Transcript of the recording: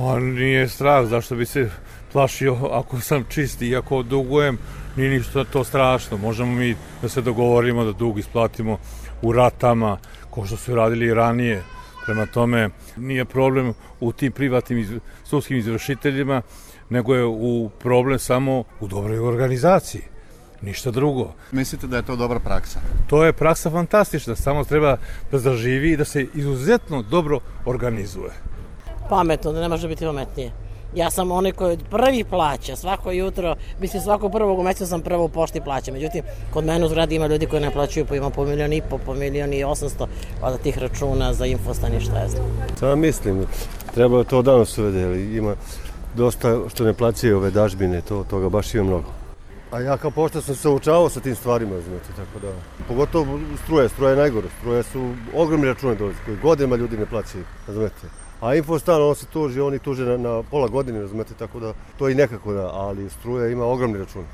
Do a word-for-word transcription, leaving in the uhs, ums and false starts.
Pa nije strah, zašto bi se plašio ako sam čist i ako dugujem, nije ništa to strašno. Možemo mi da se dogovorimo da dug isplatimo u ratama, kao što su radili i ranije. Prema tome, nije problem u tim privatnim iz, sudskim izvršiteljima, nego je u problem samo u dobroj organizaciji. Ništa drugo. Mislite da je to dobra praksa? To je praksa fantastična, samo treba da zaživi i da se izuzetno dobro organizuje. Pametno, da ne može biti pametnije. Ja sam onaj koji prvi plaća, svako jutro, mislim svako prvog u mesecu sam prvo u pošti plaća, međutim, kod mene u zgradi ima ljudi koji ne plaćaju, pa ima po milijon i po, po milijon i osamsto, od tih računa za infostan i šta je znam. Samo mislim, treba je to danas uvede, ali ima dosta što ne plaćaju ove dažbine, to, toga baš ima mnogo. A ja kao pošta sam se učavao sa tim stvarima, znate, tako da, pogotovo struje, struje je najgore, struje su ogromni račune dolazi, koji godinama ljudi ne plaćaju, znate. A infostan, on se tuži, oni tuže na, na pola godine, razumete, tako da to i nekako da, ali struja ima ogromni račun.